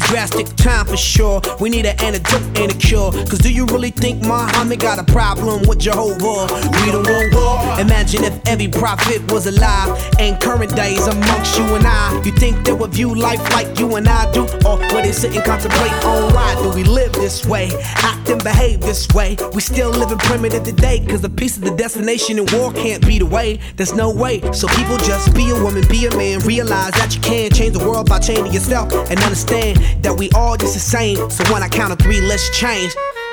drastic time for sure. We need an antidote and a cure. Cause do you really think Muhammad got a problem with Jehovah? We don't want war. Imagine if every prophet was alive in current days amongst you and I. You think they would view life like you and I do? Or would they sit and contemplate on why do we live this way, act and behave this way? We still living primitive today, cause the peace of the destination and war can't be the way. There's no way. So people just be a woman, be a man. Realize that you can change the world by changing yourself, and understand that we all just the same. So when I count to 3, let's change.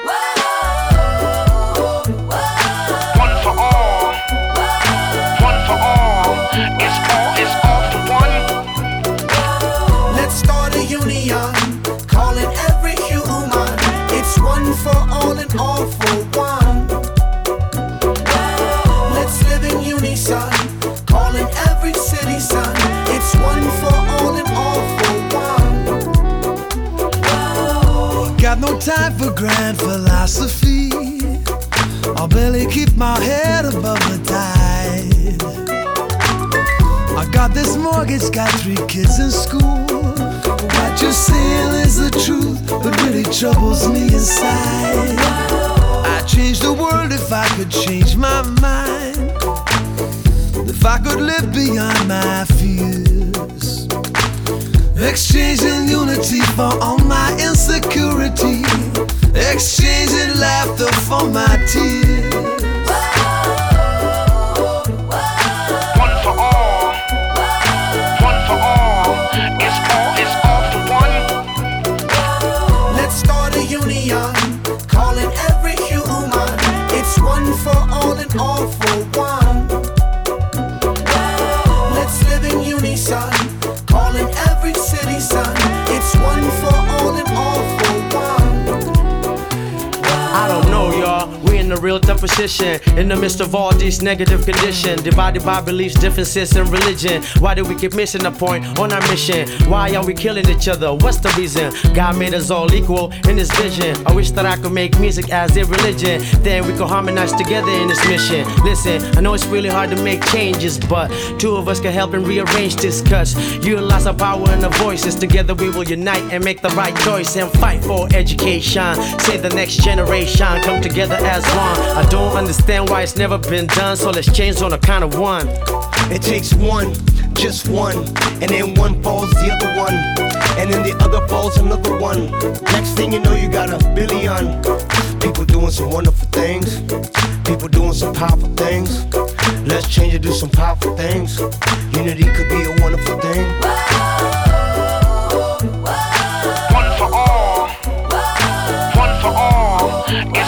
One for all. One for all. It's all for one. Let's start a union, calling every human. It's one for all and all for one. Let's live in unison, calling every citizen. It's one for all and all for one. Got no time for grand philosophy. I'll barely keep my head above the tide. I got this mortgage, got 3 kids in school. What you're saying is the truth, but really troubles me inside. I'd change the world if I could change my mind. If I could live beyond my fears, exchanging unity for all my insecurity, exchanging laughter for my tears. One for all. One for all. It's all for one. Let's start a union, calling every human. It's one for all and all for one. Let's live in unison, calling every citizen. It's one for all and all for one. I don't know, y'all. We in a real tough position in the midst of all these negative conditions, divided by beliefs, differences, and religion. Why do we keep missing the point on our mission? Why are we killing each other? What's the reason? God made us all equal in His vision. I wish that I could make music as a religion, then we could harmonize together in this mission. Listen, I know it's really hard to make changes, but 2 of us can help and rearrange this. Cause utilize our power and our voices. Together we will unite and make the right choice and fight for education. Save the next generation, come together as one. I don't understand why it's never been done, so let's change on the count of 1. It takes one, just one, and then one falls the other one, and then the other falls another one. Next thing you know, you got a billion people doing some wonderful things, people doing some powerful things. Let's change and do some powerful things. Unity could be a wonderful thing. One for all. One for all.